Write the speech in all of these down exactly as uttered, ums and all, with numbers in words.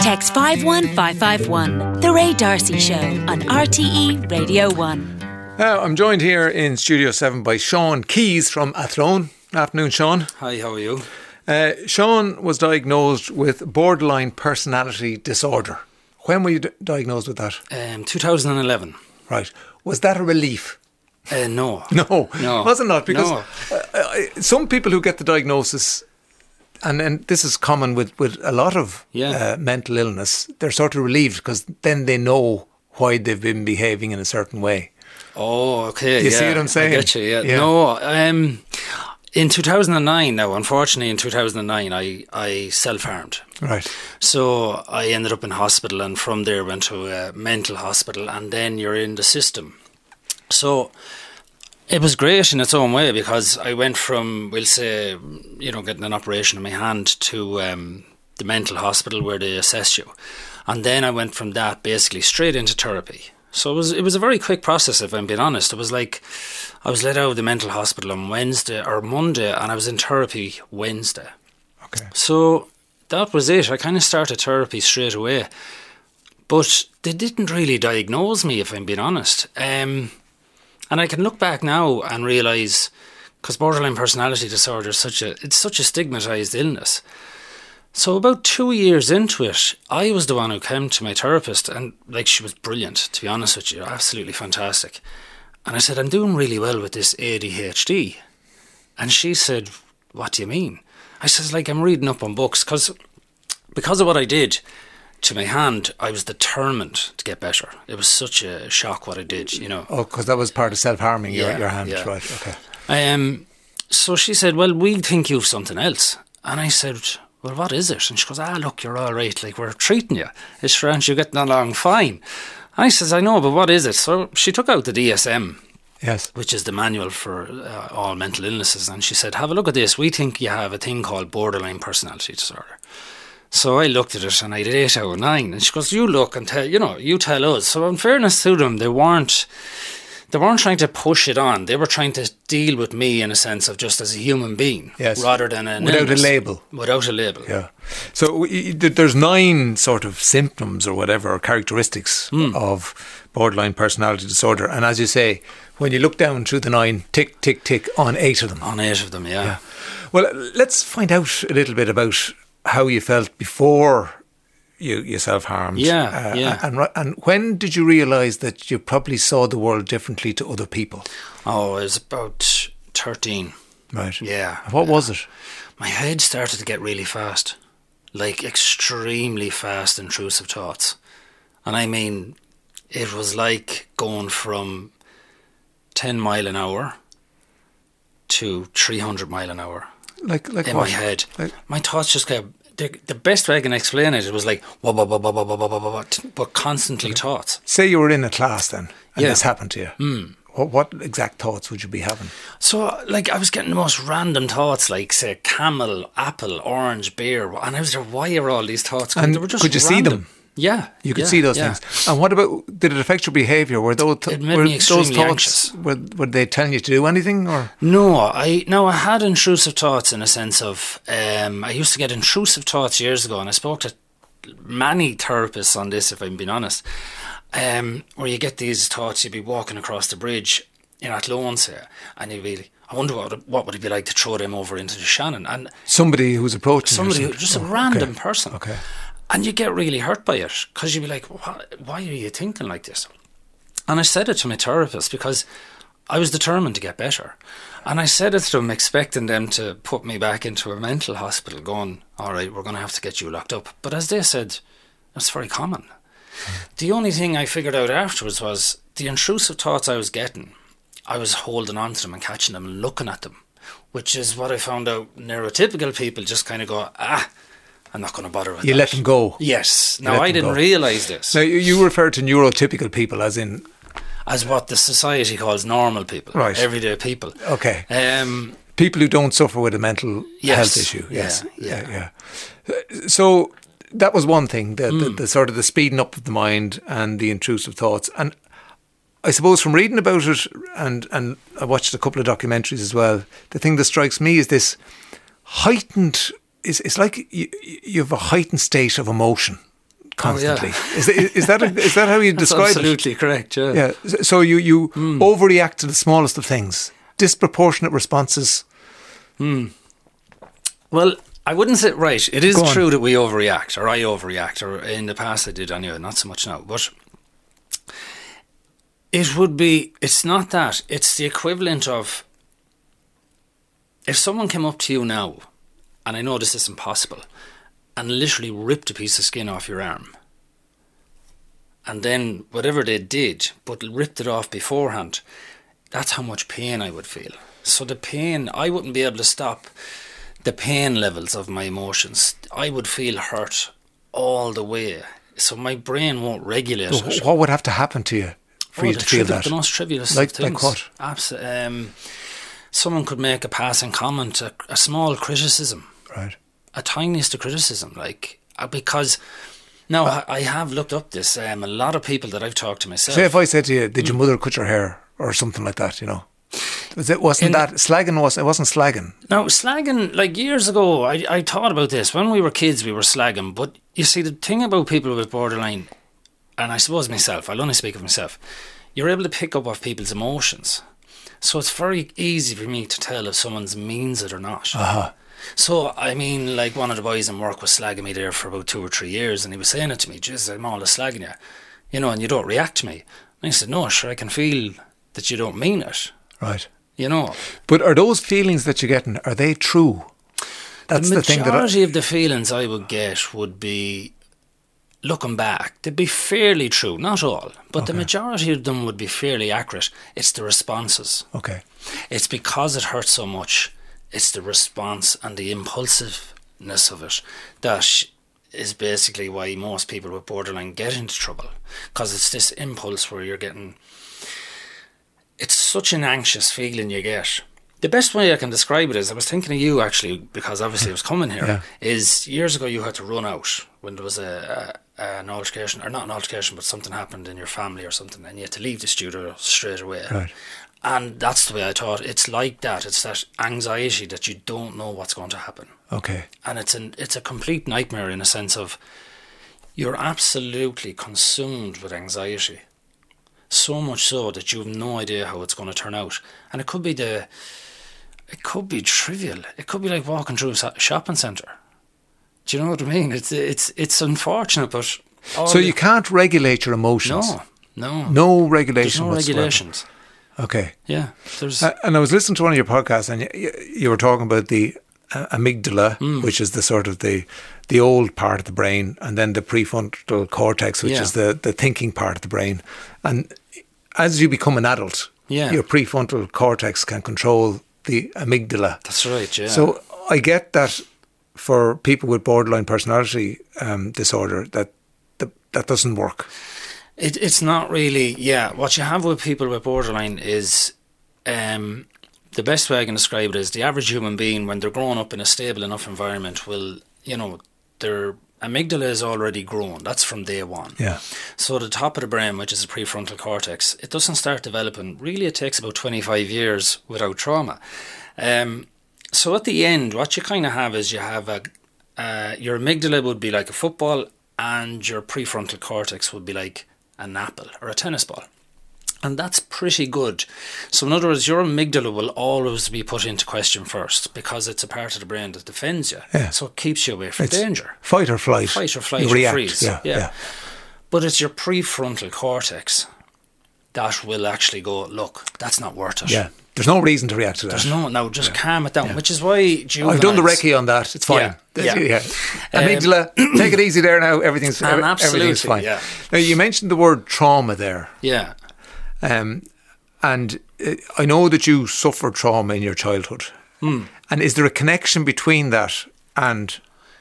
Text five one five five one. The Ray D'Arcy Show on R T E Radio one. Uh, I'm joined here in Studio seven by Sean Keys from Athlone. Afternoon, Sean. Hi, how are you? Uh, Sean was diagnosed with borderline personality disorder. When were you d- diagnosed with that? Um, two thousand eleven. Right. Was that a relief? Uh, no. No. No. Was it not? Because no. uh, uh, some people who get the diagnosis, and, and this is common with, with a lot of Yeah. uh, mental illness, they're sort of relieved because then they know why they've been behaving in a certain way. Oh, okay. You yeah. see what I'm saying? I get you, yeah. Yeah. No, um, in two thousand nine now, unfortunately in two thousand nine I, I self-harmed. Right. So I ended up in hospital, and from there went to a mental hospital, and then you're in the system. So it was great in its own way, because I went from, we'll say, you know, getting an operation in my hand to um, the mental hospital where they assess you. And then I went from that basically straight into therapy. So it was it was a very quick process, if I'm being honest. It was like I was let out of the mental hospital on Wednesday or Monday, and I was in therapy Wednesday. Okay. So that was it. I kind of started therapy straight away. But they didn't really diagnose me, if I'm being honest. Um, and I can look back now and realise, because borderline personality disorder is such a it's such a stigmatised illness. So about two years into it, I was the one who came to my therapist, and like, she was brilliant, to be honest with you, absolutely fantastic. And I said, I'm doing really well with this A D H D. And she said, what do you mean? I says, like, I'm reading up on books, because because of what I did to my hand, I was determined to get better. It was such a shock what I did, you know. Oh, because that was part of self-harming, Yeah, your, your hand, yeah. right, okay. Um, so she said, well, we think you've something else. And I said, well, what is it? And she goes, ah, look, you're all right. Like, we're treating you. It's French, you're getting along fine. And I says, I know, but what is it? So she took out the D S M, Yes. which is the manual for uh, all mental illnesses. And she said, have a look at this. We think you have a thing called borderline personality disorder. So I looked at it and I did eight out of nine. And she goes, you look and tell, you know, you tell us. So in fairness to them, they weren't, they weren't trying to push it on. They were trying to deal with me in a sense of just as a human being, Yes. rather than an Without illness. a label. Without a label. Yeah. So y- y- there's nine sort of symptoms or whatever, or characteristics Mm. of borderline personality disorder. And as you say, when you look down through the nine, tick, tick, tick, on eight of them. On eight of them, yeah. Yeah. Well, let's find out a little bit about how you felt before you, you self-harmed. Yeah, Uh, yeah. And, and when did you realise that you probably saw the world differently to other people? Oh, it was about thirteen. Right. Yeah. What was it? My head started to get really fast. Like, extremely fast, intrusive thoughts. And I mean, it was like going from ten mile an hour to three hundred mile an hour Like, like in what? my head. Like, My thoughts just kept... The, the best way I can explain it, it was like, wah, wah, wah, wah, wah, wah, wah, wah, wah, but constantly thoughts. say you were in a class then, and Yeah. this happened to you. Mm. What, what exact thoughts would you be having? So, like, I was getting the most random thoughts, like, say, camel, apple, orange, beer. And I was like, why are all these thoughts coming? And They were just could you see random. them? Yeah. You could yeah, see those yeah. things. And what about, did it affect your behaviour? Were those, It made were me those extremely thoughts, anxious. were, were they telling you to do anything? Or No, I no, I had intrusive thoughts in a sense of, um, I used to get intrusive thoughts years ago, and I spoke to many therapists on this, if I'm being honest, um, where you get these thoughts, you'd be walking across the bridge in Athlone, say, and you'd be, I wonder what what would it be like to throw them over into the Shannon, and somebody who's approaching somebody, you? who, just a Oh, random okay. person. Okay. And you get really hurt by it, because you'd be like, why, why are you thinking like this? And I said it to my therapist because I was determined to get better. And I said it to them expecting them to put me back into a mental hospital, going, all right, we're going to have to get you locked up. But as they said, that's very common. The only thing I figured out afterwards was the intrusive thoughts I was getting, I was holding on to them and catching them and looking at them, which is what I found out neurotypical people just kind of go, ah, I'm not going to bother with You that. let them go. Yes. You Now, let I them didn't go. realise this. Now, you, you refer to neurotypical people as in... As what the society calls normal people. Right. Everyday people. Okay. Um, people who don't suffer with a mental Yes. health issue. Yeah, Yes. yeah. yeah. yeah. So that was one thing, the, the, Mm. the sort of the speeding up of the mind and the intrusive thoughts. And I suppose from reading about it, and, and I watched a couple of documentaries as well, the thing that strikes me is this heightened... It's, it's like you, you have a heightened state of emotion constantly. Oh, yeah. Is, is that a, is that how you That's describe absolutely it? correct, yeah. Yeah. So you you Mm. overreact to the smallest of things. Disproportionate responses. Mm. Well, I wouldn't say, right, it is Go on. true that we overreact, or I overreact, or in the past I did anyway, not so much now, but it would be, it's not that, it's the equivalent of, if someone came up to you now, and I know this isn't possible, and literally ripped a piece of skin off your arm, and then whatever they did, but ripped it off beforehand, that's how much pain I would feel. So the pain, I wouldn't be able to stop the pain levels of my emotions. I would feel hurt all the way. So my brain won't regulate So it. what would have to happen to you for Oh, you the to feel trivial- that? The most trivialist Like- of things. like what? Absolutely. Um, someone could make a passing comment, a, a small criticism, Right. a tiniest of criticism, like, uh, because now I, I have looked up this. Um, a lot of people that I've talked to myself. Say if I said to you, "Did Mm. your mother cut your hair?" or something like that, you know, was it wasn't In- that slagging? Was it wasn't slagging? Now, slagging, like years ago, I, I thought about this. When we were kids, we were slagging. But you see, the thing about people with borderline, and I suppose myself, I'll only speak of myself, you're able to pick up off people's emotions. So it's very easy for me to tell if someone's means it or not. Uh-huh. So, I mean, like one of the boys in work was slagging me there for about two or three years, and he was saying it to me, "Jeez, I'm always slagging you, you know, and you don't react to me." And I said, "No, sure, I can feel that you don't mean it, Right. you know." But are those feelings that you're getting, are they true? That's the, the thing that I, majority of the feelings I would get would be, looking back, they'd be fairly true. Not all, but the Okay. majority of them would be fairly accurate. It's the responses. okay. It's because it hurts so much. It's the response and the impulsiveness of it that is basically why most people with borderline get into trouble. Because it's this impulse where you're getting... It's such an anxious feeling you get. The best way I can describe it is, I was thinking of you actually, because obviously I was coming here, Yeah. is years ago you had to run out when there was a, a an altercation, or not an altercation, but something happened in your family or something, and you had to leave the studio straight away. Right. And that's the way I thought. It's like that. It's that anxiety that you don't know what's going to happen. Okay. And it's an it's a complete nightmare in a sense of you're absolutely consumed with anxiety. So much so that you have no idea how it's going to turn out. And it could be the it could be trivial. It could be like walking through a so- shopping centre. Do you know what I mean? It's it's it's unfortunate, but all So the- you can't regulate your emotions. no no No there's regulation no whatsoever. regulations. Okay. Yeah, there's Uh, and I was listening to one of your podcasts, and you, you were talking about the uh, amygdala, Mm. which is the sort of the the old part of the brain, and then the prefrontal cortex, which Yeah. is the, the thinking part of the brain. And as you become an adult, Yeah. your prefrontal cortex can control the amygdala. that's right. Yeah. So I get that for people with borderline personality um, disorder, that the, that doesn't work. It, it's not really, yeah. What you have with people with borderline is, um, the best way I can describe it is the average human being, when they're growing up in a stable enough environment, will, you know, their amygdala is already grown. That's from day one. Yeah. So the top of the brain, which is the prefrontal cortex, it doesn't start developing. Really, it takes about twenty-five years without trauma. Um, so at the end, what you kind of have is you have a, uh, your amygdala would be like a football, and your prefrontal cortex would be like an apple or a tennis ball. And that's pretty good. So in other words, your amygdala will always be put into question first, because it's a part of the brain that defends you. Yeah. So it keeps you away from It's danger. Fight or flight. Fight or flight You or react. freeze. Yeah, Yeah. yeah. But it's your prefrontal cortex that will actually go, look, that's not worth it. Yeah. There's no reason to react to that. There's no, now just calm it down, which is why juveniles... I've done the recce on that. It's fine. Yeah, yeah. Amygdala, take it easy there now. Everything's, Um, every- everything's absolutely, fine. yeah. Now, you mentioned the word trauma there. Yeah. Um, and uh, I know that you suffered trauma in your childhood. Hmm. And is there a connection between that and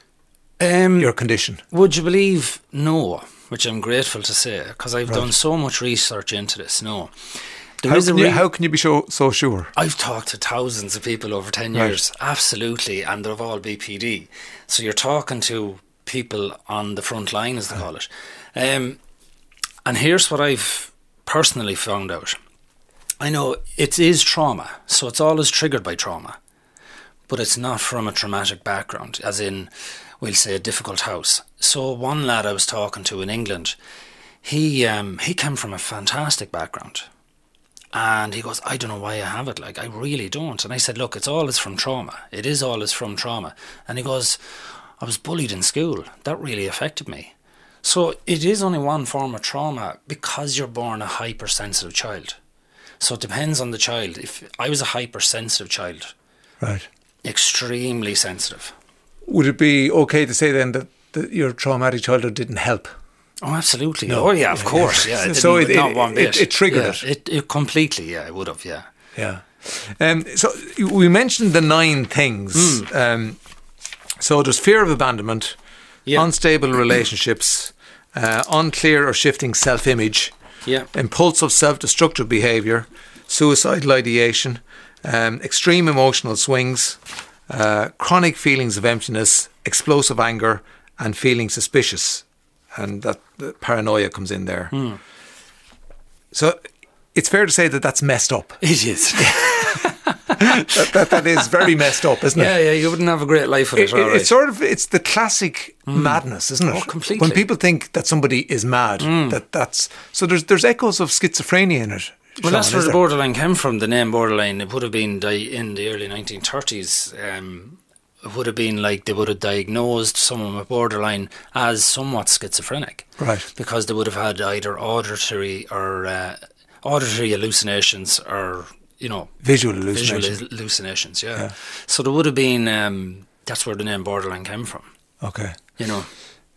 Um, your condition? Would you believe no, which I'm grateful to say, because I've Right. done so much research into this. No. There How is a can, you, re- how can you be so, so sure? I've talked to thousands of people over ten Right. years, absolutely, and they're all B P D. So you're talking to people on the front line, as they call it. Um, and here's what I've personally found out. I know it is trauma, so it's always triggered by trauma, but it's not from a traumatic background, as in, we'll say, a difficult house. So one lad I was talking to in England, he um, he came from a fantastic background. And he goes, I don't know why I have it. Like, I really don't. And I said, look, it's always from trauma. It is always from trauma. And he goes, I was bullied in school. That really affected me. So it is only one form of trauma because you're born a hypersensitive child. So it depends on the child. If I was a hypersensitive child, right, extremely sensitive. Would it be okay to say then that, that your traumatic childhood didn't help? Oh, absolutely. No. Oh, yeah, of yeah, course. Yeah. Yeah, it so it, not it, one bit. It, it triggered yeah, it. it. It completely, yeah, it would have, yeah. Yeah. Um, so we mentioned the nine things. Mm. Um, so there's fear of abandonment, yeah. unstable relationships, uh, unclear or shifting self-image, yeah. impulsive self-destructive behaviour, suicidal ideation, um, extreme emotional swings, uh, chronic feelings of emptiness, explosive anger, and feeling suspicious. And that the paranoia comes in there. Mm. So it's fair to say that that's messed up. It is. that, that, that is very messed up, isn't it? Yeah, yeah. You wouldn't have a great life with it. it, All it right. It's sort of it's the classic mm. madness, isn't it? Oh, completely. When people think that somebody is mad, mm. that that's so. There's there's echoes of schizophrenia in it. Well, Sean, that's where the there? borderline came from. The name borderline. It would have been di- in the early nineteen thirties. Um, It would have been like they would have diagnosed someone with borderline as somewhat schizophrenic, right? Because they would have had either auditory or uh, auditory hallucinations, or you know, visual hallucinations. Visual hallucinations, yeah. yeah. So there would have been. Um, that's where the name borderline came from. Okay. You know.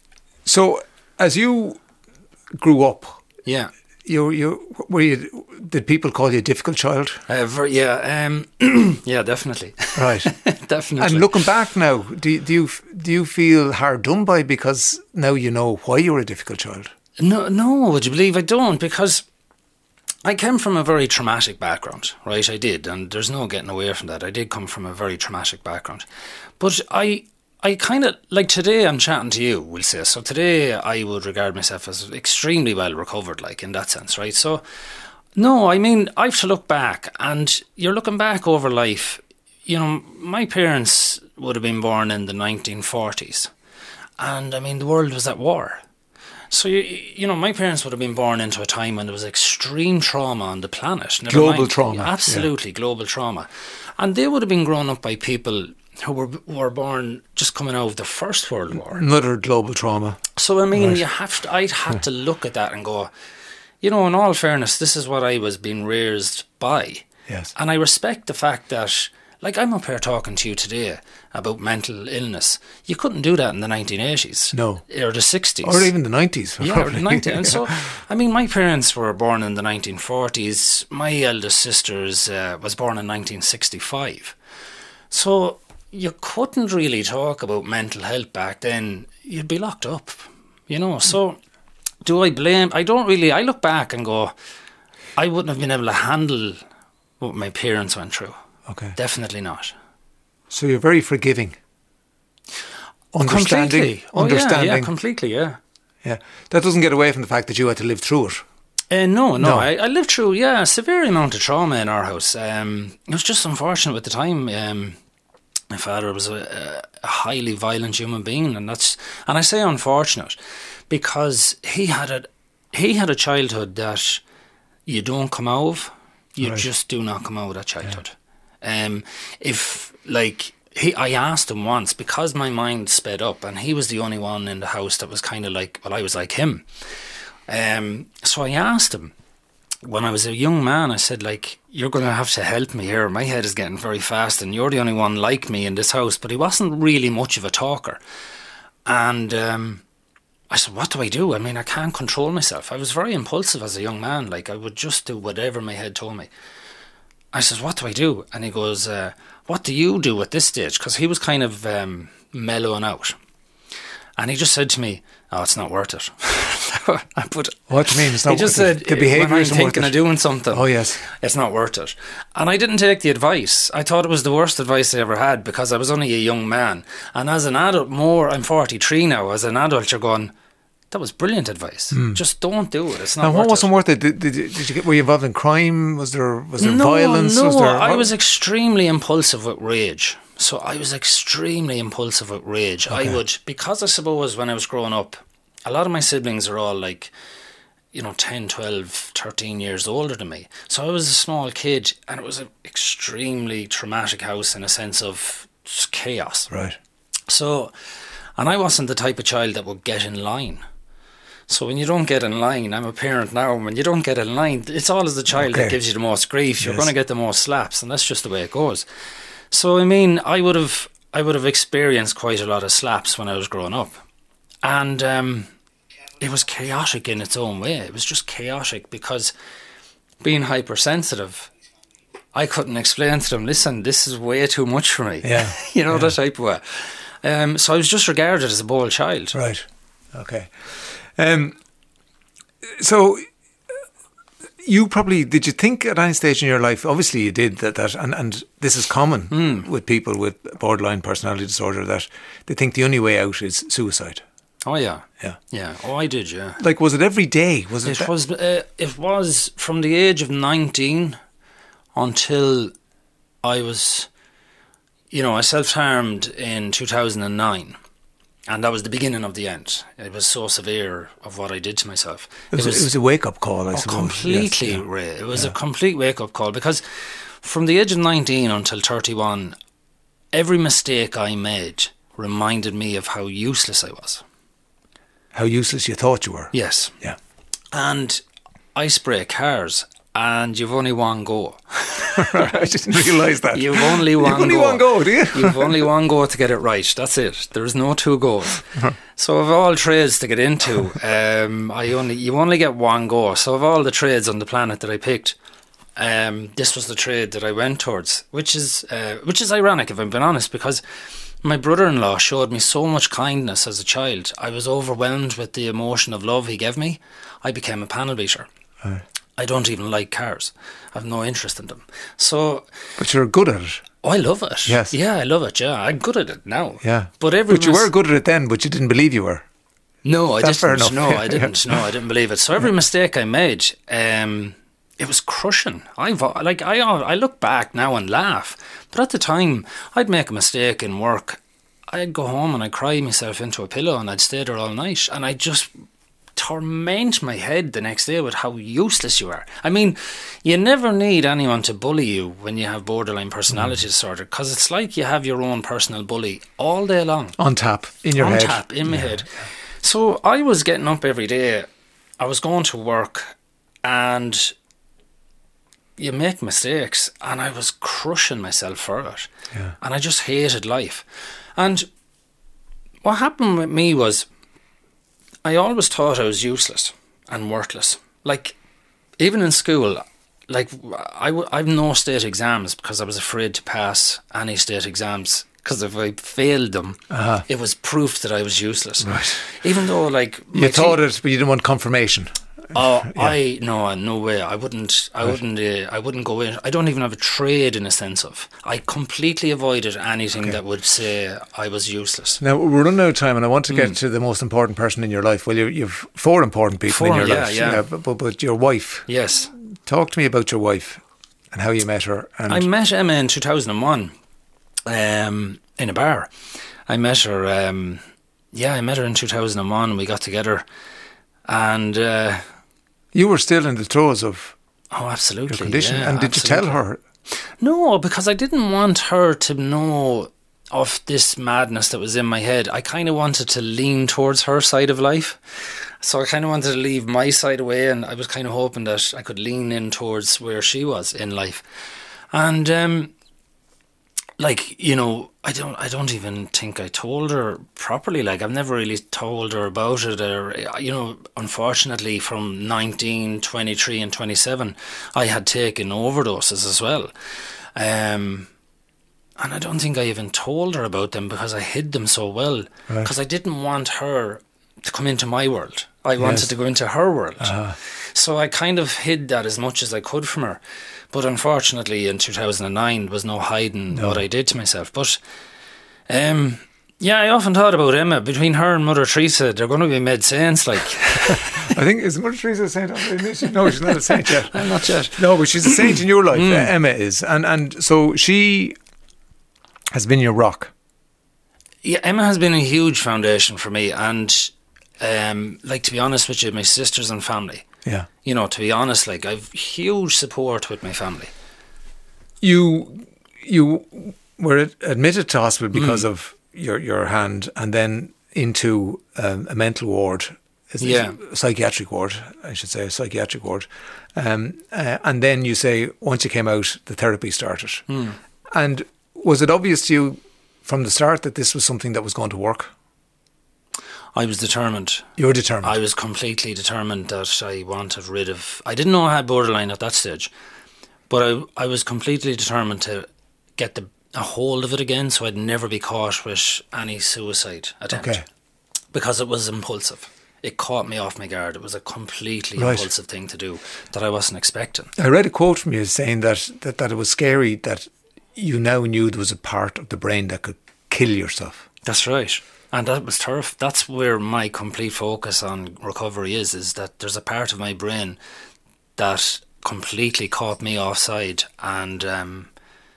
So as you grew up, yeah. You, you, were you, did people call you a difficult child? Uh, very, yeah, um, yeah, definitely. Right, definitely. And looking back now, do do you do you feel hard done by because now you know why you were a difficult child? No, no. Would you believe I don't? Because I came from a very traumatic background, right? I did, and there's no getting away from that. I did come from a very traumatic background, but I. I kind of, like today I'm chatting to you, we'll say. So today I would regard myself as extremely well recovered, like in that sense, right? So, no, I mean, I have to look back, and you're looking back over life. You know, my parents would have been born in the nineteen forties. And, I mean, the world was at war. So, you, you know, my parents would have been born into a time when there was extreme trauma on the planet. Never global mind, trauma. Absolutely, yeah. Global trauma. And they would have been grown up by people who were who were born just coming out of the First World War. Another global trauma. So I mean, right. you have to. I'd had to look at that and go, you know, in all fairness, this is what I was being raised by. Yes. And I respect the fact that, like, I'm up here talking to you today about mental illness. You couldn't do that in the nineteen eighties. No. Or the sixties. Or even the nineties. Yeah, or the nineties. And so, I mean, my parents were born in the nineteen forties. My eldest sister uh, was born in nineteen sixty-five. So you couldn't really talk about mental health back then. You'd be locked up, you know. So do I blame? I don't really. I look back and go, I wouldn't have been able to handle what my parents went through. Okay. Definitely not. So you're very forgiving. Understanding. Completely. Oh, understanding. Yeah, yeah, completely, yeah. Yeah. That doesn't get away from the fact that you had to live through it. Uh, no, no, No. I, I lived through, yeah, a severe amount of trauma in our house. Um, it was just unfortunate at the time. Um, my father was a, a highly violent human being, and that's, and I say unfortunate because he had a he had a childhood that you don't come out of. You Right. just do not come out of that childhood. Um, if like he, I asked him once because my mind sped up, and he was the only one in the house that was kind of like, well, I was like him. Um, so I asked him when I was a young man, I said, like, you're going to have to help me here. My head is getting very fast and you're the only one like me in this house. But he wasn't really much of a talker. And um, I said, what do I do? I mean, I can't control myself. I was very impulsive as a young man. Like, I would just do whatever my head told me. I said, what do I do? And he goes, uh, what do you do at this stage? Because he was kind of um, mellowing out. And he just said to me, oh, it's not worth it. But What do you mean? It's not he just worth said, it? The behaviour when I'm isn't worth thinking it. of doing something, Oh, yes. it's not worth it. And I didn't take the advice. I thought it was the worst advice I ever had because I was only a young man. And as an adult, more, I'm forty-three now, as an adult you're going, that was brilliant advice. Just don't do it. It's not Now, what worth wasn't it. worth it? Did, did, did you get? Were you involved in crime? Was there was there no, violence? No, was there, I what- was extremely impulsive with rage. So I was extremely impulsive with rage. Okay. I would, because I suppose when I was growing up, a lot of my siblings are all like, you know, ten, twelve, thirteen years older than me. So I was a small kid, and it was an extremely traumatic house in a sense of just chaos. Right. So, and I wasn't the type of child that would get in line. So when you don't get in line, I'm a parent now, when you don't get in line, it's always the child Okay. that gives you the most grief. You're Yes. going to get the most slaps, and that's just the way it goes. So I mean, I would have I would have experienced quite a lot of slaps when I was growing up, and um, it was chaotic in its own way. It was just chaotic because being hypersensitive, I couldn't explain to them, listen, this is way too much for me. Yeah. you know, Yeah. that type of way. Um, so I was just regarded as a bold child. Right. Okay. Um. So, you probably did. You think at any stage in your life? Obviously, you did that. That and, and this is common Hmm. with people with borderline personality disorder, that they think the only way out is suicide. Oh yeah, Yeah. yeah. Oh, I did, yeah. Like, was it every day? Was it? It that- was. Uh, it was from the age of nineteen until I was, you know, I self-harmed in two thousand nine, and that was the beginning of the end. It was so severe of what I did to myself. It was, it was a wake up call, I oh, suppose. completely, Yes, yeah. Ray. It was a complete wake-up call, because from the age of nineteen until thirty-one, every mistake I made reminded me of how useless I was. How useless you thought you were. Yes. Yeah. And I spray cars, and you've only one go. I didn't realise that. You've only one You've only go. one go, do you? You've only one go to get it right. That's it. There's no two goes. So of all trades to get into, um, I only you only get one go. So of all the trades on the planet that I picked, um, this was the trade that I went towards, which is uh, which is ironic, if I'm being honest, because my brother-in-law showed me so much kindness as a child. I was overwhelmed with the emotion of love he gave me. I became a panel beater. Right. I don't even like cars. I've no interest in them. So But you're good at it. oh, I love it. Yes. Yeah, I love it. Yeah, I'm good at it now. Yeah. But every But you mis- were good at it then, but you didn't believe you were. No, I That's fair didn't. enough. No, I didn't. No, I didn't believe it. So every mistake I made, um, it was crushing. I like I I look back now and laugh, but at the time, I'd make a mistake in work. I'd go home and I'd cry myself into a pillow, and I'd stay there all night, and I'd just torment my head the next day with how useless you are. I mean, you never need anyone to bully you when you have borderline personality Mm. disorder, because it's like you have your own personal bully all day long. On tap, in your on head. tap, in my head. So I was getting up every day. I was going to work, and you make mistakes, and I was crushing myself for it. Yeah. And I just hated life. And what happened with me was, I always thought I was useless and worthless. Like, even in school, like I w- I've no state exams because I was afraid to pass any state exams, because if I failed them, Uh-huh. it was proof that I was useless. Right. Even though, like, You my thought te- it, but you didn't want confirmation. Oh, I no, no way. I wouldn't. I wouldn't. Uh, I wouldn't go in. I don't even have a trade in a sense of. I completely avoided anything that would say I was useless. Now, we're running out of time, and I want to get to the most important person in your life. Well, you, you've four important people in Four, your yeah, life. yeah. but, but, but your wife. Yes, Talk to me about your wife and how you met her. And I met Emma in two thousand one, um, in a bar. I met her. Um, yeah, I met her in two thousand one. We got together, and. Uh, you were still in the throes of Oh, absolutely. your condition. yeah, and did absolutely. you tell her? No, because I didn't want her to know of this madness that was in my head. I kind of wanted to lean towards her side of life. So I kind of wanted to leave my side away, and I was kind of hoping that I could lean in towards where she was in life. And, um, like, you know, I don't I don't even think I told her properly. Like, I've never really told her about it. Or, you know, unfortunately, from nineteen, twenty-three and twenty-seven, I had taken overdoses as well. Um, and I don't think I even told her about them because I hid them so well. Right. Because I didn't want her to come into my world. I wanted Yes. to go into her world. Uh-huh. So I kind of hid that as much as I could from her. But unfortunately, in two thousand nine, there was no hiding No. what I did to myself. But um, Yeah, I often thought about Emma. Between her and Mother Teresa, they're going to be made saints. Like, I think, is Mother Teresa a saint? No, she's not a saint yet. I'm not yet. No, but she's a saint in your life. Mm. Uh, Emma is, and and so she has been your rock. Yeah, Emma has been a huge foundation for me, and um, like to be honest with you, my sisters and family. Yeah, you know, to be honest, like I've huge support with my family. You you were ad- admitted to hospital because mm. of your your hand, and then into um, a mental ward. Isn't yeah, it? A psychiatric ward, I should say, a psychiatric ward. Um, uh, and then you say once you came out, the therapy started. Mm. And was it obvious to you from the start that this was something that was going to work? I was determined. You were determined? I was completely determined that I wanted rid of... I didn't know I had borderline at that stage, but I, I was completely determined to get the, a hold of it again so I'd never be caught with any suicide attempt. Okay. Because it was impulsive. It caught me off my guard. It was a completely right. impulsive thing to do that I wasn't expecting. I read a quote from you saying that, that, that it was scary that you now knew there was a part of the brain that could kill yourself. That's right. And that was tough. That's where my complete focus on recovery is, is that there's a part of my brain that completely caught me offside, and um,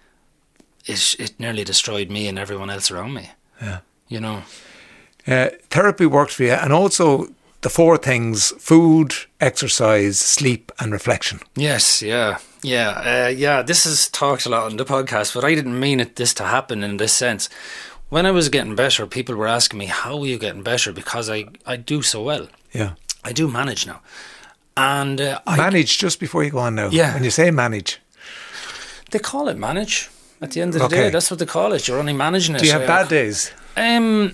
it, it nearly destroyed me and everyone else around me. Yeah. You know. Uh, therapy worked for you, and also the four things: food, exercise, sleep and reflection. Yes, yeah. Yeah, uh, yeah, this is talked a lot on the podcast, but I didn't mean it this to happen in this sense. When I was getting better, people were asking me, how are you getting better? Because I, I do so well. Yeah. I do manage now. And uh, Manage, I, just before you go on now. Yeah. When you say manage. They call it manage. At the end of the okay. day, that's what they call it. You're only managing it. Do you have bad days? Um,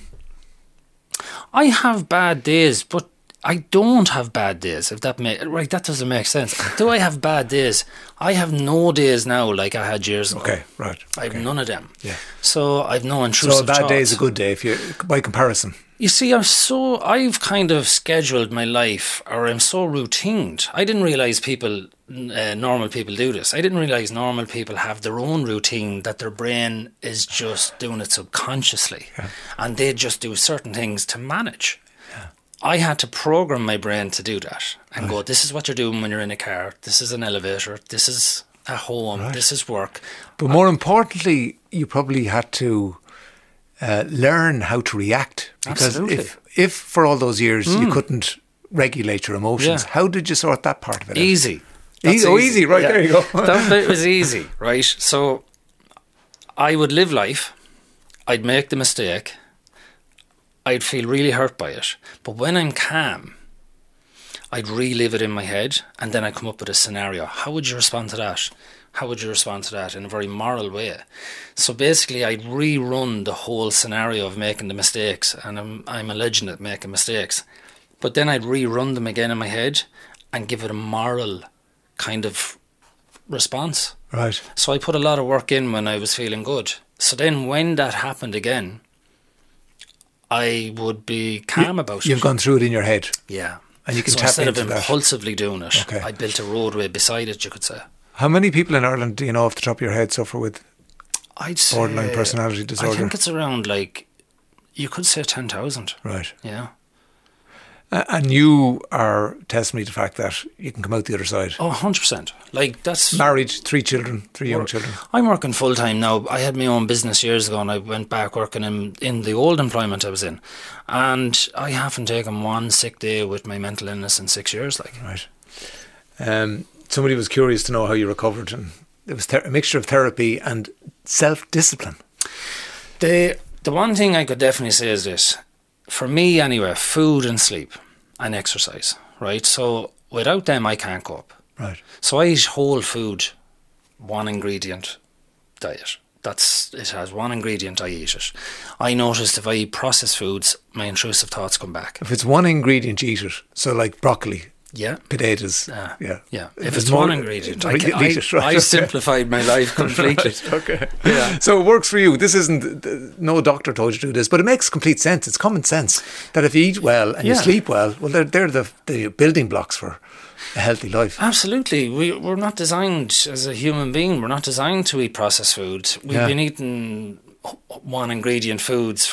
I have bad days, but I don't have bad days, if that make right, that doesn't make sense. Do I have bad days? I have no days now like I had years ago. Okay, right. I have okay. none of them. Yeah. So I've no intrusive So a bad thoughts. day is a good day if you, by comparison. You see, I'm so I've kind of scheduled my life, or I'm so routined. I didn't realise people, uh, normal people, do this. I didn't realise normal people have their own routine, that their brain is just doing it subconsciously, yeah. and they just do certain things to manage. I had to program my brain to do that and right. go, this is what you're doing when you're in a car. This is an elevator. This is a home. Right. This is work. But more importantly, you probably had to uh, learn how to react. Because Absolutely. if, if for all those years mm. you couldn't regulate your emotions, yeah. how did you sort that part of it easy. out? Easy. Oh, easy. Right, yeah. there you go. That bit was easy, right? So I would live life. I'd make the mistake. I'd feel really hurt by it. But when I'm calm, I'd relive it in my head, and then I'd come up with a scenario. How would you respond to that? How would you respond to that in a very moral way? So basically, I'd rerun the whole scenario of making the mistakes, and I'm, I'm a legend at making mistakes. But then I'd rerun them again in my head and give it a moral kind of response. Right. So I put a lot of work in when I was feeling good. So then when that happened again, I would be calm you, about you've it. You've gone through it in your head. Yeah. And you can so tap instead into of impulsively that. doing it, okay. I built a roadway beside it, you could say. How many people in Ireland do you know off the top of your head suffer with I'd say, borderline personality disorder? I think it's around, like, you could say ten thousand. Right. Yeah. Uh, and you are testimony to the fact that you can come out the other side. Oh, one hundred percent. Like, that's... Married, three children, three young children. I'm working full-time now. I had my own business years ago, and I went back working in, in the old employment I was in. And I haven't taken one sick day with my mental illness in six years. Like, Right. Um, somebody was curious to know how you recovered, and it was ther- a mixture of therapy and self-discipline. The, the one thing I could definitely say is this. For me, anyway, food and sleep and exercise, right? So without them, I can't cope. Right. So I eat whole food, one ingredient diet. That's it has one ingredient, I eat it. I noticed if I eat processed foods, my intrusive thoughts come back. If it's one ingredient, you eat it. So like broccoli, yeah, potatoes, uh, yeah, yeah. If, if it's it's more, one ingredient, I, can, I, it, right, I okay. simplified my life completely. Right, okay, yeah. So it works for you. This isn't, no doctor told you to do this, but it makes complete sense. It's common sense that if you eat well and yeah. you sleep well, well, they're they're the the building blocks for a healthy life. Absolutely. We, we're not designed as a human being. We're not designed to eat processed food. We've yeah. been eating one ingredient foods for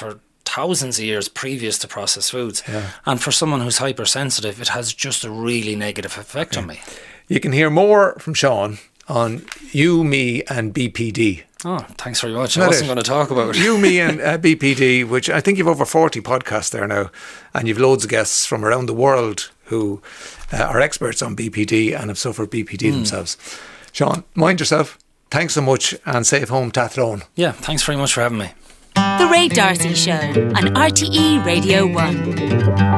thousands of years previous to processed foods. Yeah. And for someone who's hypersensitive, it has just a really negative effect on me. You can hear more from Sean on You, Me and B P D. Oh, thanks very much. I Not wasn't it. going to talk about it. You, Me and uh, B P D, which I think you've over forty podcasts there now, and you've loads of guests from around the world who uh, are experts on B P D and have suffered B P D mm. themselves. Sean, mind yourself. Thanks so much, and safe home to Athlone. Yeah, thanks very much for having me. The Ray D'Arcy Show on R T E Radio one.